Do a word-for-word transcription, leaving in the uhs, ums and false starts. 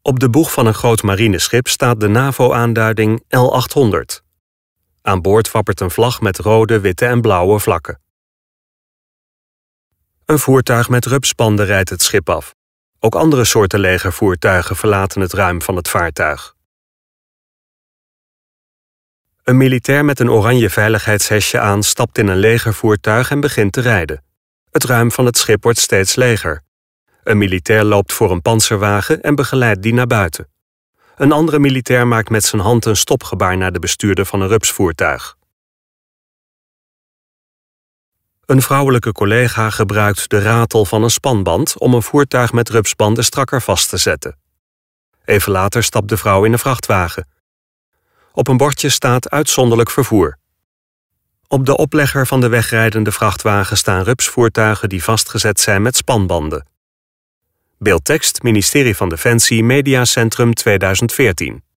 Op de boeg van een groot marineschip staat de NAVO-aanduiding L achthonderd. Aan boord wappert een vlag met rode, witte en blauwe vlakken. Een voertuig met rupsbanden rijdt het schip af. Ook andere soorten legervoertuigen verlaten het ruim van het vaartuig. Een militair met een oranje veiligheidshesje aan stapt in een legervoertuig en begint te rijden. Het ruim van het schip wordt steeds leger. Een militair loopt voor een pantserwagen en begeleidt die naar buiten. Een andere militair maakt met zijn hand een stopgebaar naar de bestuurder van een rupsvoertuig. Een vrouwelijke collega gebruikt de ratel van een spanband om een voertuig met rupsbanden strakker vast te zetten. Even later stapt de vrouw in een vrachtwagen. Op een bordje staat uitzonderlijk vervoer. Op de oplegger van de wegrijdende vrachtwagen staan rupsvoertuigen die vastgezet zijn met spanbanden. Beeldtekst, Ministerie van Defensie, Mediacentrum tweeduizend veertien.